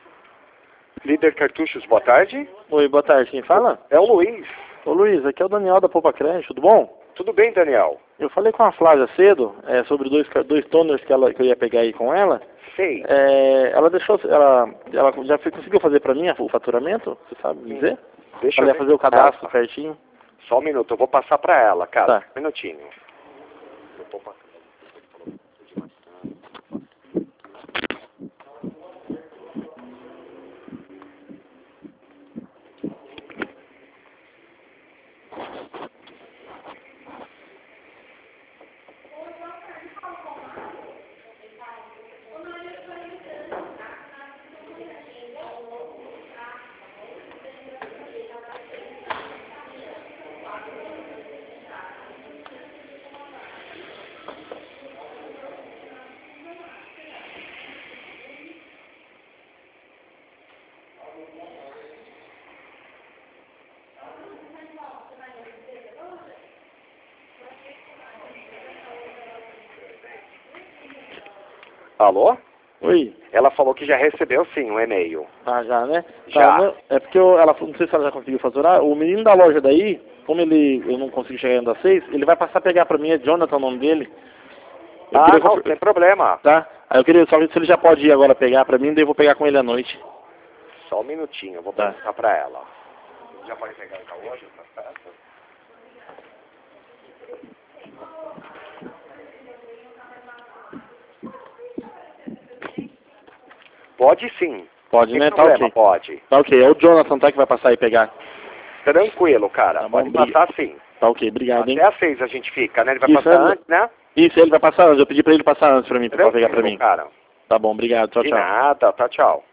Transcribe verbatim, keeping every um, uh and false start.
Líder Cartuchos, boa tarde. Oi, boa tarde, quem fala? É o Luiz. Ô Luiz, aqui é o Daniel da Poupa Crédito, tudo bom? Tudo bem, Daniel? Eu falei com a Flávia cedo, é, sobre dois, dois toners que, ela, que eu ia pegar aí com ela. Sei. É, ela deixou, ela, ela já foi, conseguiu fazer pra mim o faturamento? Você sabe me dizer? Deixa Ela eu ia fazer o cadastro certinho? Só um minuto, eu vou passar pra ela, cara. Tá. Um minutinho. Alô? Oi. Ela falou que já recebeu sim um e-mail. Ah, já, né? Já. Tá, não, é porque eu, ela, não sei se ela já conseguiu faturar, o menino da loja daí, como ele, eu não consigo chegar ainda às seis, ele vai passar a pegar pra mim, é Jonathan o nome dele. Eu Ah, queria não, confer- sem problema. Tá? Aí eu queria saber se ele já pode ir agora pegar pra mim, daí eu vou pegar com ele à noite. Só um minutinho, eu vou Tá. passar pra ela. Já pode pegar essa loja, essa peça? Pode sim. Pode, Sem né? Tá problema, ok. pode. Tá ok. É o Jonathan, tá, que vai passar aí pegar. Tranquilo, cara. Tá bom, Pode passar sim. Tá ok, obrigado, hein? Até às seis a gente fica, né? Ele vai Isso, passar é- antes, né? Isso, ele vai passar antes. Eu pedi pra ele passar antes pra mim, pra pegar pra Tranquilo, mim. cara. Tá bom, obrigado. Tchau, De tchau. nada, tá, tchau.